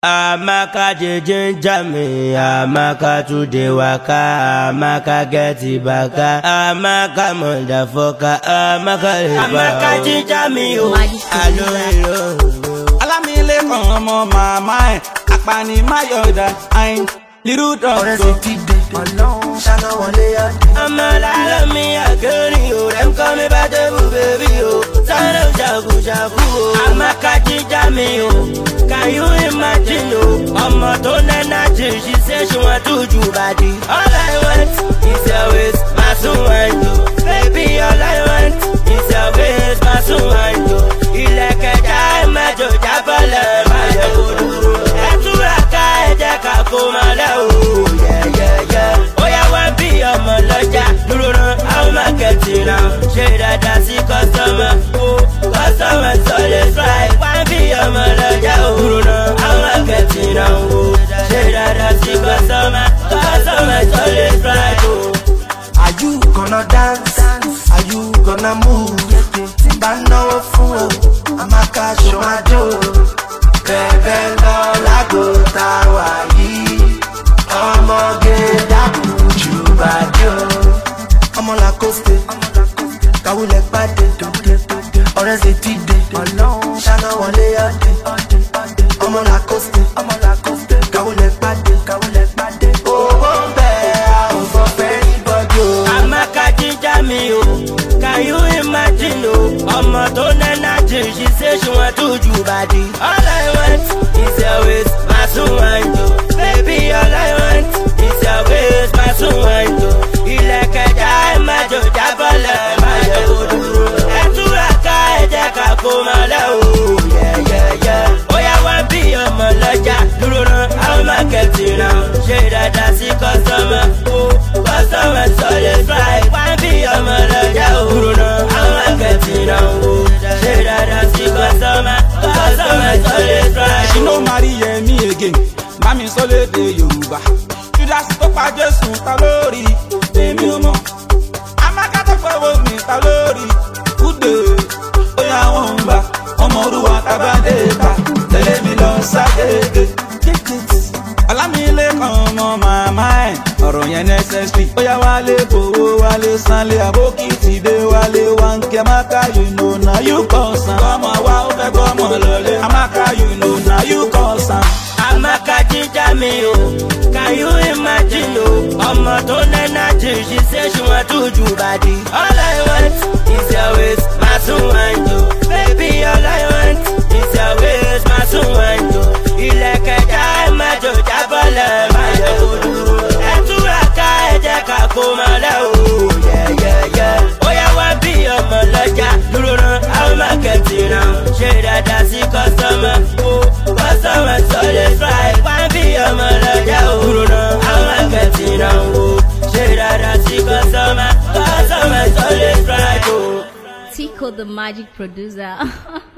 Amaka ginger me, Amaka today waka, Amaka get it back, Amaka motherfucker, Amaka ginger me, oh, hello. Alamile komo mama, akpani mayoda, ain little dog. Alone, shana wale ya. Amala me a girl, you them call me bad baby, oh. Sana shaku shaku, oh. Amaka ginger me, oh. Can you imagine, oh? I'ma turn energy. She said she want to do body. All I want is your waist, my soul and you. Baby, all I want is your waist, my soul and you. Ileke jai majo jabala majo kuduro. Eturaka ejeka kumala oh yeah yeah yeah. Oh yeah, one be a moloja. Duro I'm a getting now. Shade that see customer. Oh, customer so let's try. One be a moloja. I'm a getting now. Shade that see customer. Customer so let's try. Are you gonna dance? Are you gonna move? Bano fool, Amaka show my joe. Bebe lola go tawayi. Omo ge dabu chubadio. Omo la coste, kawule pade. Ore se tide, shana wale yade. Omo la coste, kawule pade. Oh bombe, oh for anybody. Amaka ginger me, oh. Can you imagine, oh? I'ma turn energy. She say she want to do body. All I want is your waist, my soul and you. Baby, all I want is your waist, my soul and you. Ileke jai majo jabala majo kuduro. Eturaka ejeka kumala oh yeah yeah yeah. Oh yeah, one be a moloja. Duro I'm a getting now. Shade that see customer. Oh, customer so let's try. One be a moloja. I'm a getting now. Shade that see customer. Customer so let's try. She no marry me again. Mami sole de Yoruba. Judas to pa Jesu ta lórí. Èmi ò mọ̀. Amaka to fọwọ́ mi ta lórí. Ude. Oya wọ́n ń bá. Ọmọ Olúwa tabade bá. Tẹ̀lé mi lọ sáyége. Alámilé kan ọmọ màmá ẹ̀. Ọ̀rọ̀ yẹn necessary. Oya wálé gbowó wálé sanlé àbókí ti dé wálé wá ń kí Amaka you know na you cause am. Ọmọ wa ó fẹ́ gbọ́mọ lọlé. Amaka you know na you cause am. Amaka ginger me, oh. Can you imagine, oh? I'ma turn energy. She say she want to do body. All I want is your waist, my soul and you. Baby, all I want is your waist, my soul and you. Ileke jai majo jabala majo kuduro. Eturaka ejeka kumala oh yeah yeah yeah. Oh yeah, one be a moloja. Duro I'm a getting now. Shade that see customer. Oh, customer so let's try. One be a moloja. Duro I'm a getting now. Shade that see customer. Customer so let's try. Tico the magic producer.